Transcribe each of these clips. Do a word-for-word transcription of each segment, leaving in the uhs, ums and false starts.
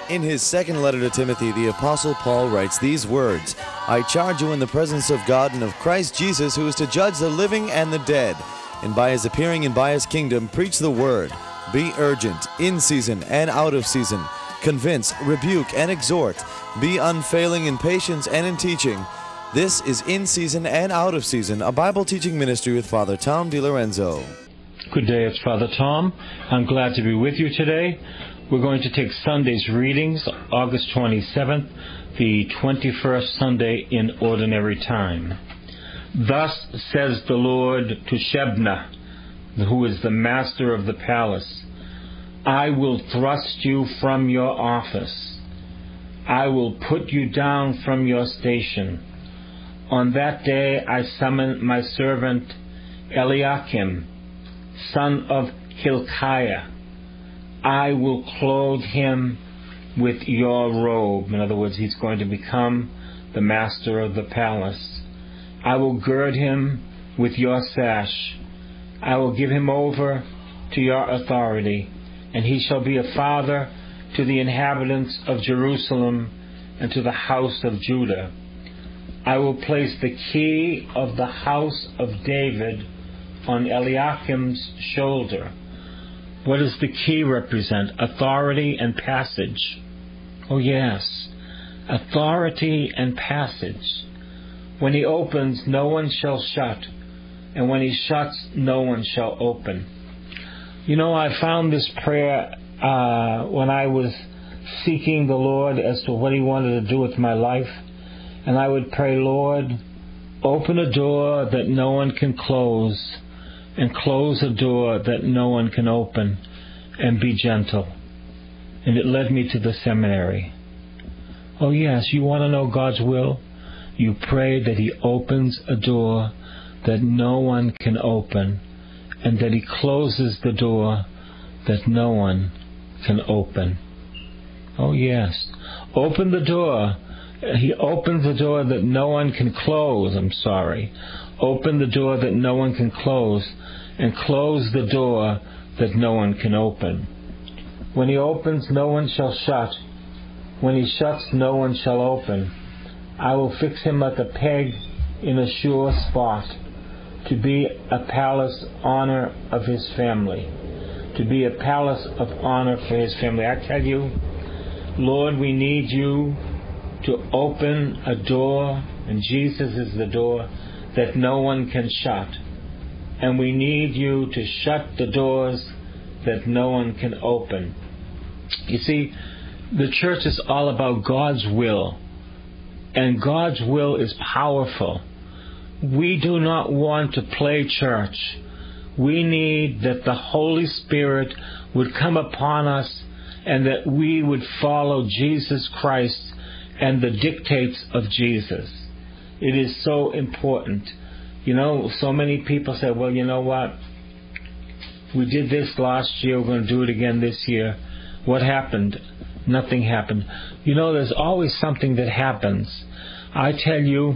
In his second letter to Timothy, the Apostle Paul writes these words, "I charge you in the presence of God and of Christ Jesus, who is to judge the living and the dead, and by his appearing and by his kingdom, preach the word. Be urgent, in season and out of season. Convince, rebuke, and exhort. Be unfailing in patience and in teaching." This is In Season and Out of Season, a Bible teaching ministry with Father Tom DiLorenzo. Good day, it's Father Tom. I'm glad to be with you today. We're going to take Sunday's readings, August twenty-seventh, the twenty-first Sunday in Ordinary Time. Thus says the Lord to Shebna, who is the master of the palace, "I will thrust you from your office. I will put you down from your station. On that day I summon my servant Eliakim, son of Hilkiah. I will clothe him with your robe." In other words, he's going to become the master of the palace. "I will gird him with your sash. I will give him over to your authority, and he shall be a father to the inhabitants of Jerusalem and to the house of Judah. I will place the key of the house of David on Eliakim's shoulder." What does the key represent? Authority and passage. Oh yes, authority and passage. When he opens, no one shall shut, and when he shuts, no one shall open. You know, I found this prayer uh, when I was seeking the Lord as to what he wanted to do with my life. And I would pray, "Lord, open a door that no one can close, and close a door that no one can open, and be gentle." And it led me to the seminary. Oh yes, you want to know God's will? You pray that he opens a door that no one can open, and that he closes the door that no one can open. Oh yes, open the door. He opens the door that no one can close, I'm sorry. Open the door that no one can close, and close the door that no one can open. When he opens, no one shall shut. When he shuts, no one shall open. I will fix him like a peg in a sure spot, to be a palace honor of his family. To be a palace of honor for his family. I tell you, Lord, we need you to open a door, and Jesus is the door, that no one can shut. And we need you to shut the doors that no one can open. You see, the church is all about God's will, and God's will is powerful. We do not want to play church. We need that the Holy Spirit would come upon us, and that we would follow Jesus Christ and the dictates of Jesus. It is so important. You know, so many people say, "Well, you know what? We did this last year, we're going to do it again this year. What happened?" Nothing happened. You know, there's always something that happens. I tell you,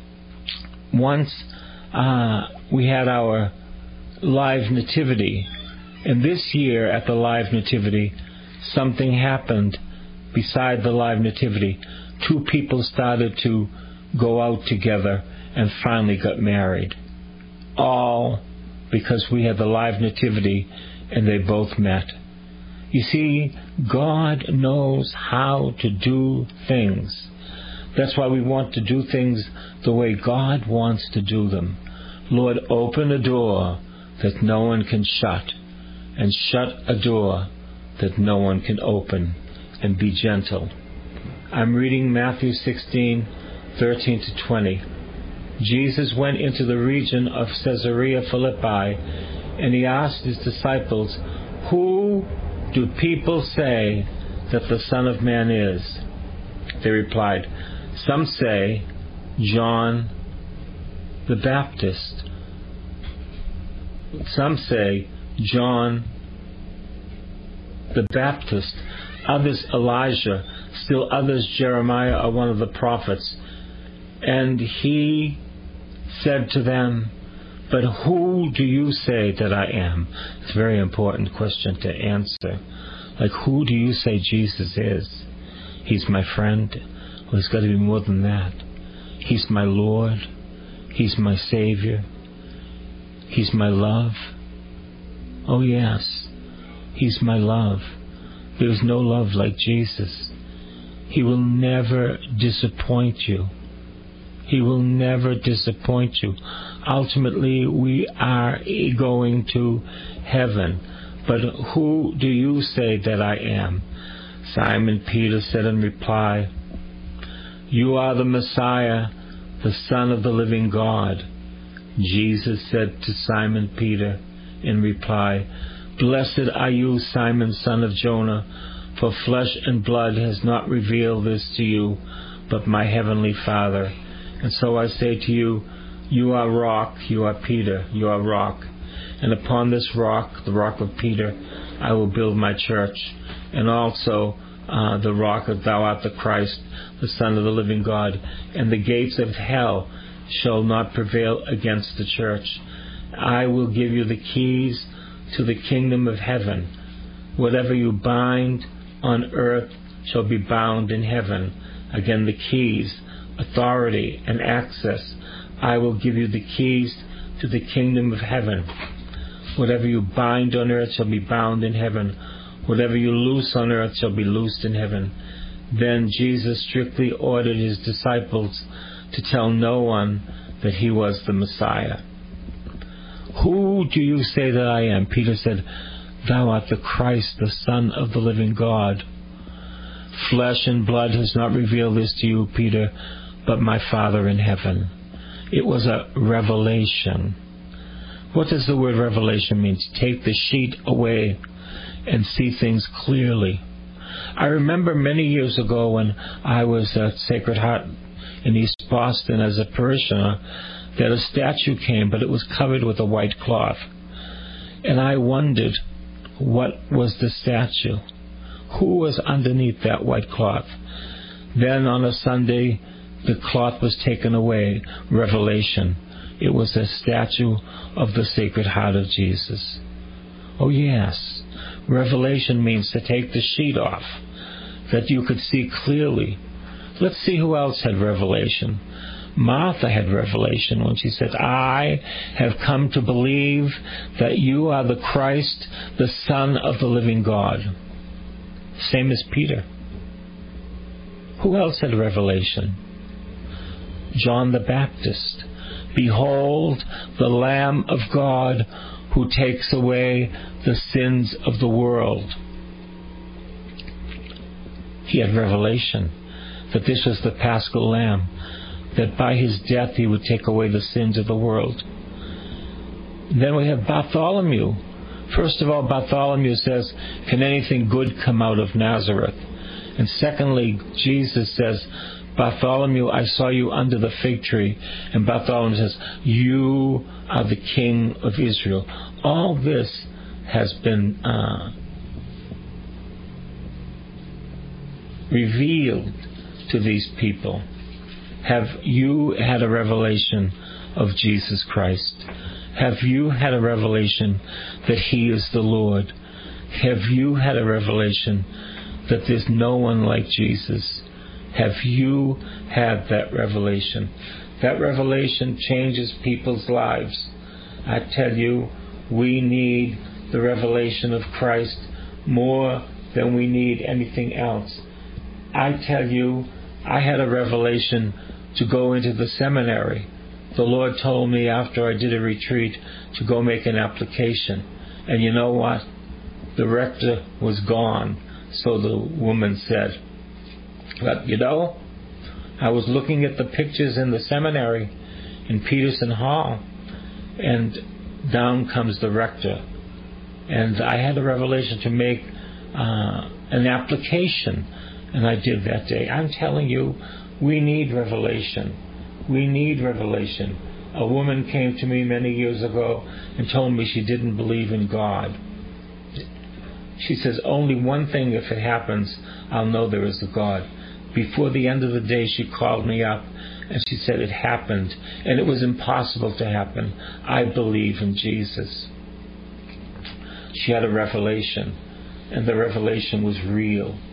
once uh, we had our live nativity, and this year at the live nativity, something happened beside the live nativity. Two people started to go out together and finally got married. All because we had the live nativity and they both met. You see, God knows how to do things. That's why we want to do things the way God wants to do them. Lord, open a door that no one can shut, and shut a door that no one can open, and be gentle. I'm reading Matthew sixteen, thirteen to twenty. Jesus went into the region of Caesarea Philippi, and he asked his disciples, "Who do people say that the Son of Man is?" They replied, "Some say John the Baptist. Some say John the Baptist. Others Elijah. Still others Jeremiah or one of the prophets." And he said to them, "But who do you say that I am?" It's a very important question to answer. Like, who do you say Jesus is? He's my friend. Well, He's got to be more than that. He's my Lord. He's my Savior. He's my love. Oh yes, He's my love. There's no love like Jesus. He will never disappoint you. He will never disappoint you. Ultimately, we are going to heaven. But who do you say that I am? Simon Peter said in reply, You are the Messiah, the Son of the living God. Jesus said to Simon Peter in reply, Blessed are you, Simon, son of Jonah, for flesh and blood has not revealed this to you, but my heavenly Father. And so I say to you, you are rock, you are Peter, you are rock. And upon this rock, the rock of Peter, I will build my church, and also uh, the rock of thou art the Christ, the Son of the living God. And the gates of hell shall not prevail against the church. I will give you the keys to the kingdom of heaven. Whatever you bind on earth shall be bound in heaven. Again, the keys, authority, and access. I will give you the keys to the kingdom of heaven. Whatever you bind on earth shall be bound in heaven. Whatever you loose on earth shall be loosed in heaven. Then Jesus strictly ordered his disciples to tell no one that he was the Messiah. Who do you say that I am? Peter said, Thou art the Christ, the Son of the living God. Flesh and blood has not revealed this to you, Peter, but my Father in heaven. It was a revelation. What does the word revelation mean? To take the sheet away and see things clearly. I remember many years ago when I was at Sacred Heart in East Boston as a parishioner, that a statue came, but it was covered with a white cloth. And I wondered, what was the statue? Who was underneath that white cloth? Then on a Sunday, the cloth was taken away. Revelation. It was a statue of the Sacred Heart of Jesus. Oh yes, revelation means to take the sheet off, that you could see clearly. Let's see who else had revelation. Martha had revelation when she said, I have come to believe that you are the Christ, the Son of the living God. Same as Peter. Who else had revelation? John the Baptist. Behold, the Lamb of God who takes away the sins of the world. He had revelation that this was the Paschal Lamb, that by his death he would take away the sins of the world. Then we have Bartholomew. First of all, Bartholomew says, can anything good come out of Nazareth? And secondly, Jesus says, Bartholomew, I saw you under the fig tree. And Bartholomew says, you are the King of Israel. All this has been uh, revealed to these people. Have you had a revelation of Jesus Christ? Have you had a revelation that He is the Lord? Have you had a revelation that there's no one like Jesus? Have you had that revelation? That revelation changes people's lives. I tell you, we need the revelation of Christ more than we need anything else. I tell you, I had a revelation to go into the seminary. The Lord told me after I did a retreat to go make an application. And you know what? The rector was gone, so the woman said. But you know, I was looking at the pictures in the seminary in Peterson Hall, and down comes the rector. And I had a revelation to make uh, an application, and I did that day. I'm telling you, we need revelation. We need revelation. A woman came to me many years ago and told me she didn't believe in God. She says, only one thing, if it happens, I'll know there is a God. Before the end of the day, she called me up and she said it happened, and it was impossible to happen. I believe in Jesus. She had a revelation, and the revelation was real.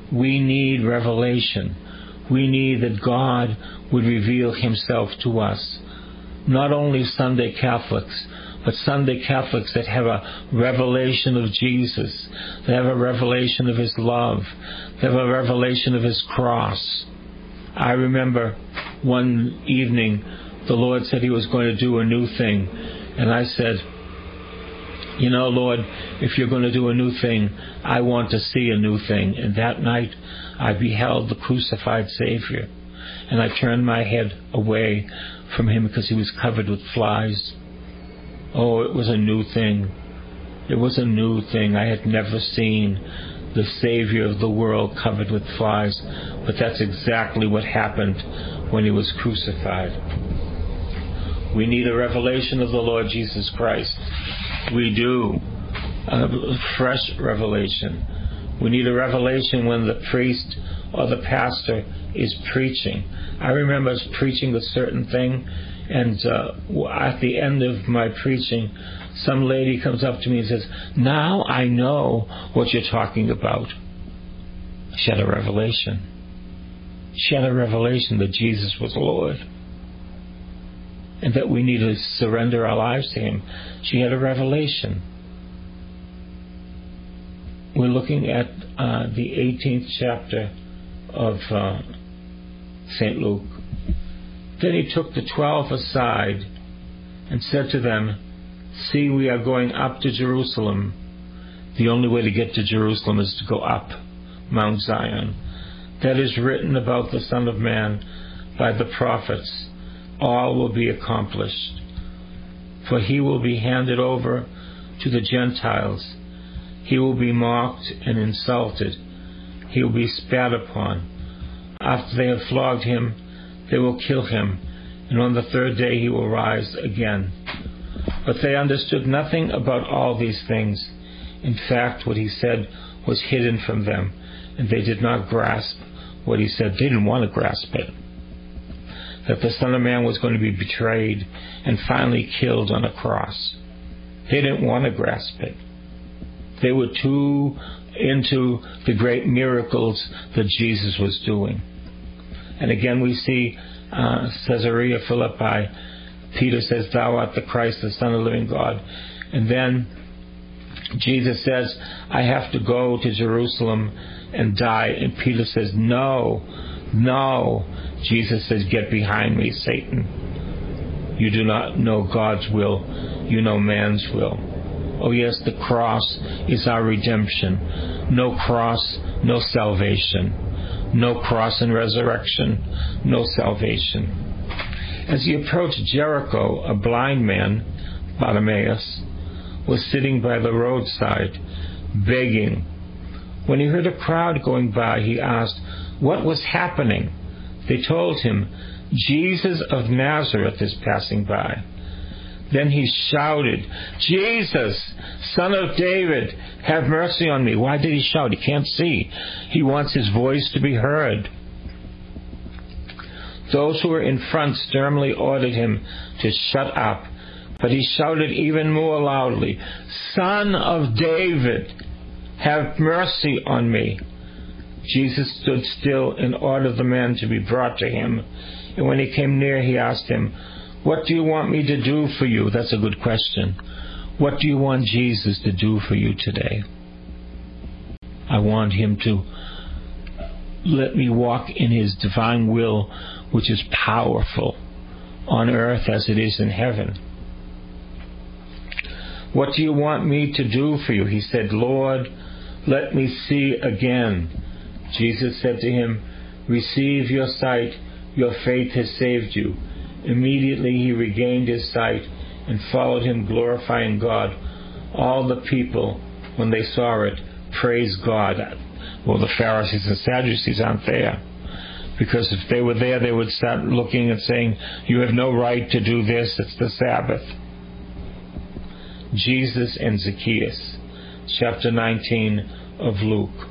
We need revelation. We need that God would reveal himself to us. Not only Sunday Catholics, but Sunday Catholics that have a revelation of Jesus, that have a revelation of his love, that have a revelation of his cross. I remember one evening the Lord said he was going to do a new thing. And I said, you know, Lord, if you're going to do a new thing, I want to see a new thing. And that night I beheld the crucified Savior. And I turned my head away from him because he was covered with flies. Oh, it was a new thing. It was a new thing. I had never seen the Savior of the world covered with flies. But that's exactly what happened when he was crucified. We need a revelation of the Lord Jesus Christ. We do. A fresh revelation. We need a revelation when the priest or the pastor is preaching. I remember preaching a certain thing, and uh, at the end of my preaching, some lady comes up to me and says, now I know what you're talking about. She had a revelation. She had a revelation that Jesus was Lord, and that we need to surrender our lives to him. She had a revelation. We're looking at uh, the eighteenth chapter of uh, Saint Luke. Then he took the twelve aside and said to them, see, we are going up to Jerusalem. The only way to get to Jerusalem is to go up Mount Zion. That is written about the Son of Man by the prophets. All will be accomplished. For he will be handed over to the Gentiles. He will be mocked and insulted. He will be spat upon. After they have flogged him, they will kill him, and on the third day he will rise again. But they understood nothing about all these things. In fact, what he said was hidden from them, and they did not grasp what he said. They didn't want to grasp it. That the Son of Man was going to be betrayed and finally killed on a cross. They didn't want to grasp it. They were too into the great miracles that Jesus was doing. And again we see uh, Caesarea Philippi. Peter says, thou art the Christ, the Son of the living God. And then Jesus says, I have to go to Jerusalem and die. And Peter says, no, no. Jesus says, get behind me, Satan. You do not know God's will, you know man's will. Oh yes, the cross is our redemption. No cross, no salvation. No cross and resurrection, no salvation. As he approached Jericho, a blind man, Bartimaeus, was sitting by the roadside, begging. When he heard a crowd going by, he asked, what was happening? They told him, Jesus of Nazareth is passing by. Then he shouted, Jesus, Son of David, have mercy on me. Why did he shout? He can't see. He wants his voice to be heard. Those who were in front sternly ordered him to shut up, but he shouted even more loudly, Son of David, have mercy on me. Jesus stood still and ordered the man to be brought to him. And when he came near, he asked him, what do you want me to do for you? That's a good question. What do you want Jesus to do for you today? I want him to let me walk in his divine will, which is powerful on earth as it is in heaven. What do you want me to do for you? He said, Lord, let me see again. Jesus said to him, receive your sight, your faith has saved you. Immediately he regained his sight and followed him, glorifying God. All the people, when they saw it, praised God. Well, the Pharisees and Sadducees aren't there, because if they were there, they would start looking and saying, you have no right to do this, it's the Sabbath. Jesus and Zacchaeus, chapter nineteen of Luke.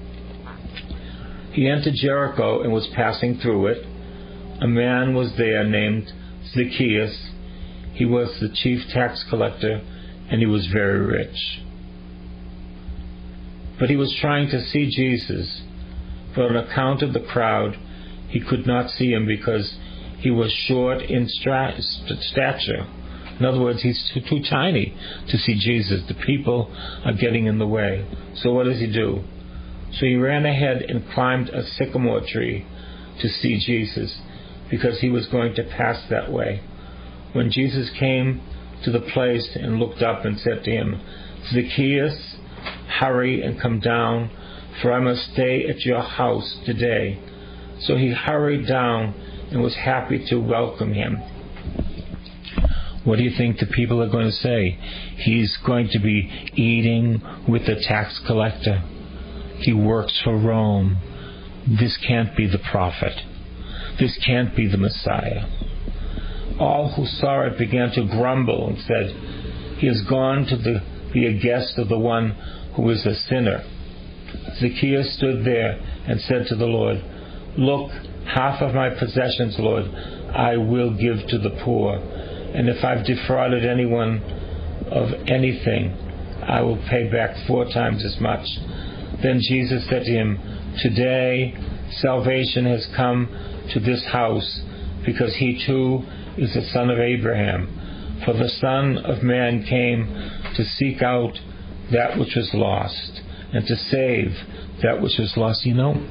He entered Jericho and was passing through it. A man was there named Zacchaeus. He was the chief tax collector, and he was very rich. But he was trying to see Jesus, but on account of the crowd he could not see him because he was short in stra- stature. In other words, he's too, too tiny to see Jesus. The people are getting in the way. So what does he do? So he ran ahead and climbed a sycamore tree to see Jesus, because he was going to pass that way. When Jesus came to the place and looked up and said to him, "Zacchaeus, hurry and come down, for I must stay at your house today." So he hurried down and was happy to welcome him. What do you think the people are going to say? He's going to be eating with the tax collector. He works for Rome. This can't be the prophet. This can't be the Messiah. All who saw it began to grumble and said, "He has gone to the, be a guest of the one who is a sinner." Zacchaeus stood there and said to the Lord, "Look, half of my possessions, Lord, I will give to the poor. And if I've defrauded anyone of anything, I will pay back four times as much." Then Jesus said to him, "Today salvation has come to this house, because he too is a son of Abraham. For the Son of Man came to seek out that which was lost, and to save that which was lost." You know,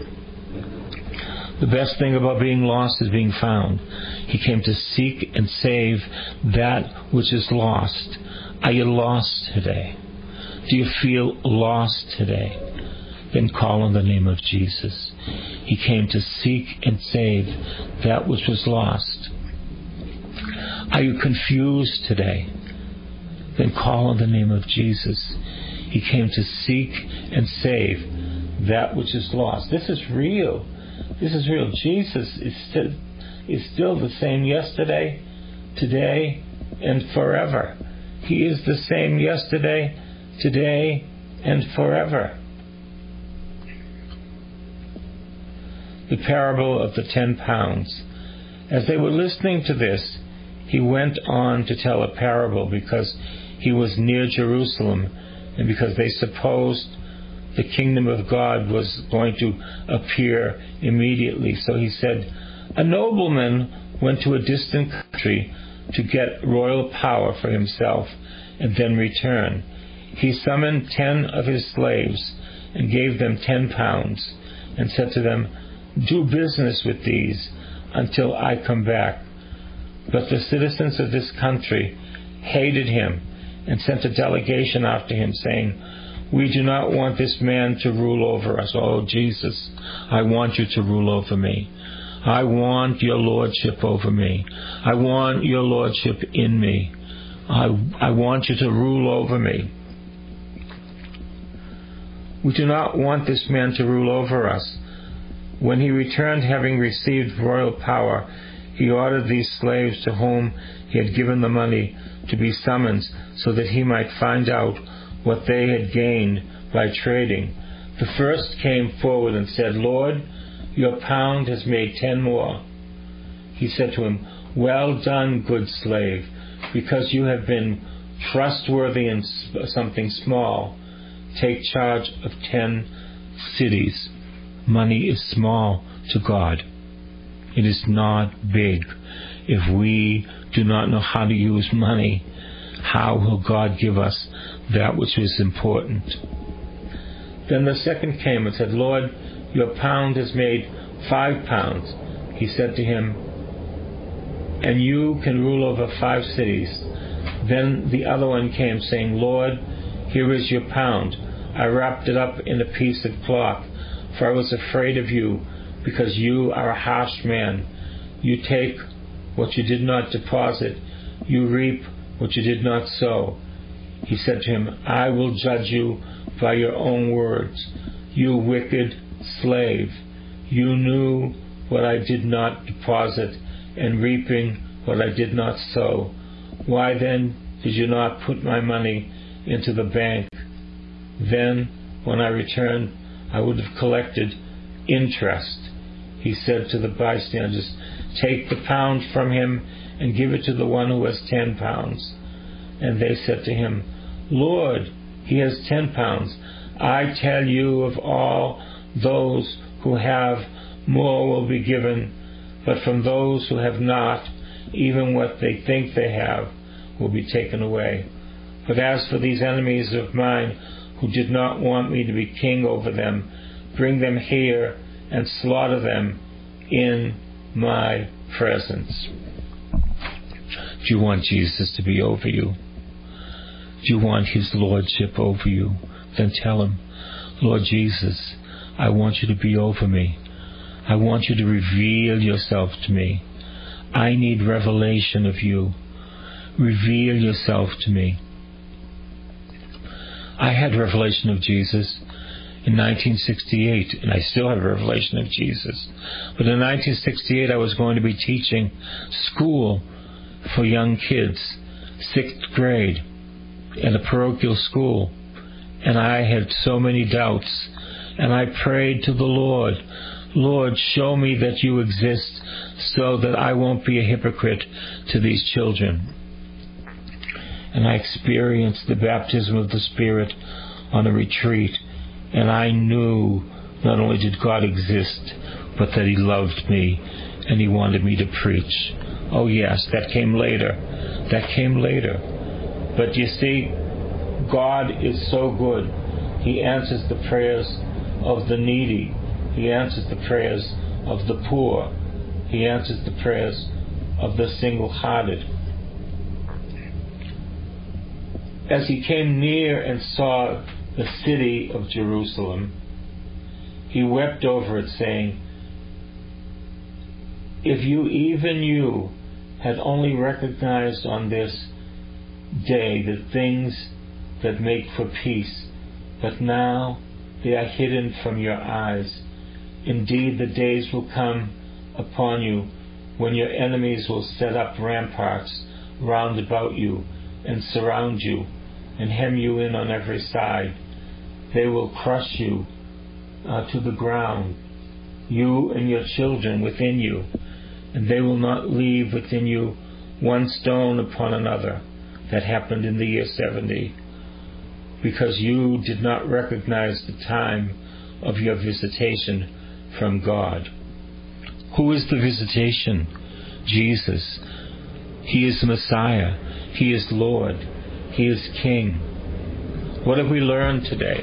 the best thing about being lost is being found. He came to seek and save that which is lost. Are you lost today? Do you feel lost today? Then call on the name of Jesus. He came to seek and save that which was lost. Are you confused today? Then call on the name of Jesus. He came to seek and save that which is lost. This is real. This is real. Jesus is still, is still the same yesterday, today, and forever. He is the same yesterday, today, and forever. The parable of the ten pounds. As they were listening to this, he went on to tell a parable, because he was near Jerusalem and because they supposed the kingdom of God was going to appear immediately. So he said, "A nobleman went to a distant country to get royal power for himself and then return. He summoned ten of his slaves and gave them ten pounds and said to them, 'Do business with these until I come back.' But the citizens of this country hated him and sent a delegation after him, saying, 'We do not want this man to rule over us.'" Oh, Jesus, I want you to rule over me. I want your lordship over me. I want your lordship in me. I, I want you to rule over me. "We do not want this man to rule over us." When he returned, having received royal power, he ordered these slaves to whom he had given the money to be summoned, so that he might find out what they had gained by trading. The first came forward and said, "Lord, your pound has made ten more." He said to him, "Well done, good slave, because you have been trustworthy in something small. Take charge of ten cities." Money is small to God. It is not big. If we do not know how to use money, how will God give us that which is important? Then the second came and said, "Lord, your pound has made five pounds." He said to him, "And you can rule over five cities." Then the other one came, saying, "Lord, here is your pound. I wrapped it up in a piece of cloth, for I was afraid of you, because you are a harsh man. You take what you did not deposit. You reap what you did not sow." He said to him, "I will judge you by your own words. You wicked slave. You knew what I did not deposit, and reaping what I did not sow. Why then did you not put my money into the bank? Then, when I returned, I would have collected interest." He said to the bystanders, "Take the pound from him and give it to the one who has ten pounds." And they said to him, "Lord, he has ten pounds. I tell you, of all those who have, more will be given, but from those who have not, even what they think they have will be taken away. But as for these enemies of mine, who did not want me to be king over them, bring them here and slaughter them in my presence. Do you want Jesus to be over you? Do you want His lordship over you? Then tell Him, Lord Jesus, I want you to be over me. I want you to reveal yourself to me. I need revelation of you. Reveal yourself to me. I had revelation of Jesus in nineteen sixty-eight, and I still have revelation of Jesus. But in nineteen sixty-eight, I was going to be teaching school for young kids, sixth grade, at a parochial school. And I had so many doubts. And I prayed to the Lord, Lord, show me that you exist so that I won't be a hypocrite to these children. And I experienced the baptism of the Spirit on a retreat. And I knew not only did God exist, but that He loved me and He wanted me to preach. Oh yes, that came later. That came later. But you see, God is so good. He answers the prayers of the needy. He answers the prayers of the poor. He answers the prayers of the single-hearted. As He came near and saw the city of Jerusalem, He wept over it, saying, if you, even you, had only recognized on this day the things that make for peace, but now they are hidden from your eyes. Indeed, the days will come upon you when your enemies will set up ramparts round about you and surround you and hem you in on every side. They will crush you uh, to the ground, you and your children within you, and they will not leave within you one stone upon another. That happened in the year seventy, because you did not recognize the time of your visitation from God. Who is the visitation? Jesus. He is the Messiah. He is Lord. He is King. What have we learned today?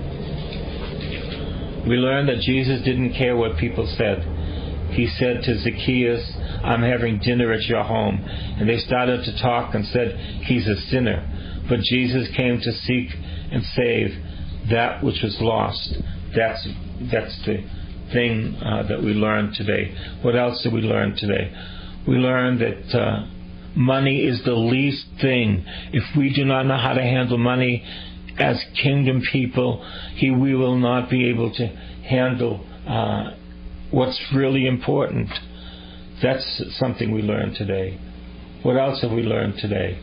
We learned that Jesus didn't care what people said. He said to Zacchaeus, I'm having dinner at your home. And they started to talk and said, he's a sinner. But Jesus came to seek and save that which was lost. That's, that's the thing uh, that we learned today. What else did we learn today? We learned that uh, money is the least thing. If we do not know how to handle money as kingdom people, he, we will not be able to handle uh, what's really important. That's something we learned today. What else have we learned today?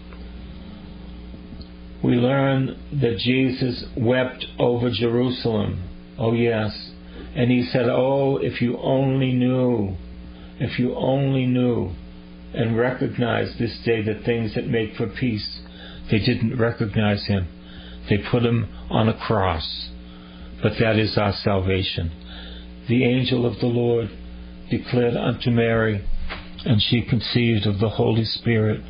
We learned that Jesus wept over Jerusalem. Oh yes. And he said, oh, if you only knew, if you only knew and recognized this day the things that make for peace. They didn't recognize him. They put him on a cross. But that is our salvation. The angel of the Lord declared unto Mary, and she conceived of the Holy Spirit.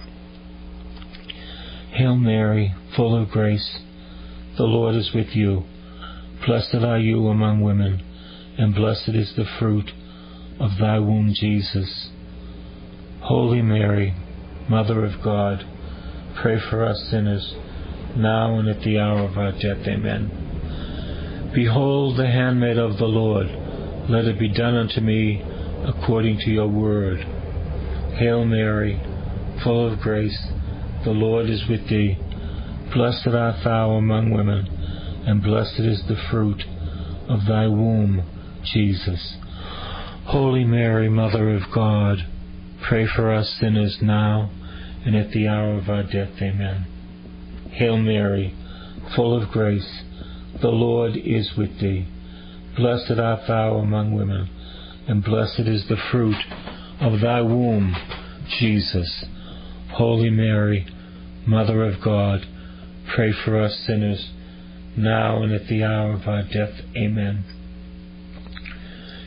Hail Mary, full of grace, the Lord is with you. Blessed are you among women, and blessed is the fruit of thy womb, Jesus. Holy Mary, Mother of God, pray for us sinners, now and at the hour of our death. Amen. Behold the handmaid of the Lord. Let it be done unto me according to your word. Hail Mary, full of grace, the Lord is with thee. Blessed art thou among women, and blessed is the fruit of thy womb, Jesus. Holy Mary, Mother of God, pray for us sinners now and at the hour of our death. Amen. Hail Mary, full of grace, the Lord is with thee. Blessed art thou among women, and blessed is the fruit of thy womb, Jesus. Holy Mary, Mother of God, pray for us sinners, now and at the hour of our death. Amen.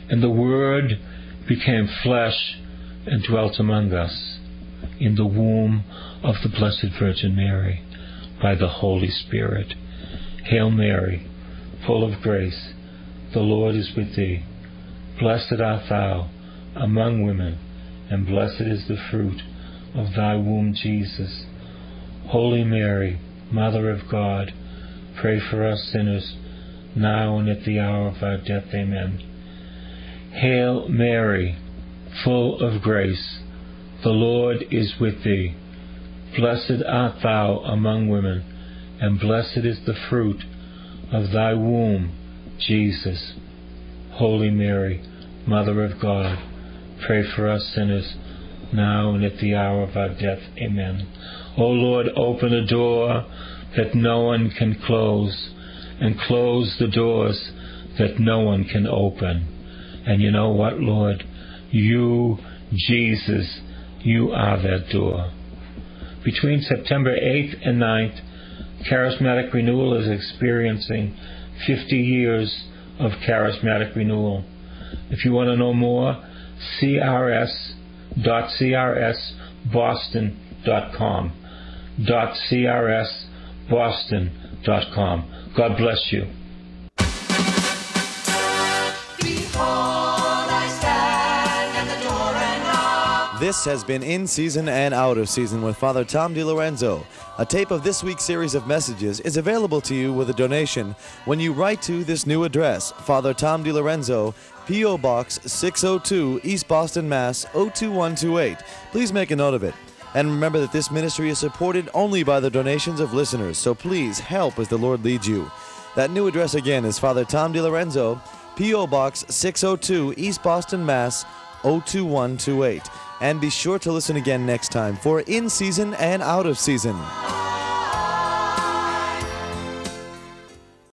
And the Word became flesh and dwelt among us in the womb of the Blessed Virgin Mary by the Holy Spirit. Hail Mary, full of grace, the Lord is with thee. Blessed art thou among women, and blessed is the fruit of thy womb, Jesus. Holy Mary, Mother of God, pray for us sinners, now and at the hour of our death. Amen. Hail Mary, full of grace, the Lord is with thee. Blessed art thou among women, and blessed is the fruit of thy womb, Jesus. Holy Mary, Mother of God, pray for us sinners, now and at the hour of our death. Amen. O Lord, open a door that no one can close, and close the doors that no one can open. And you know what, Lord? You, Jesus, you are that door. Between September eighth and ninth, Charismatic Renewal is experiencing fifty years of Charismatic Renewal. If you want to know more, c r s dot c r s boston dot com. .crsboston dot com. God bless you. This has been In Season and Out of Season with Father Tom DiLorenzo. A tape of this week's series of messages is available to you with a donation when you write to this new address, Father Tom DiLorenzo, P O. Box six oh two, East Boston, Mass. oh two one two eight. Please make a note of it. And remember that this ministry is supported only by the donations of listeners, so please help as the Lord leads you. That new address again is Father Tom DiLorenzo, P O. Box six oh two, East Boston, Mass. oh two one two eight. And be sure to listen again next time for In Season and Out of Season.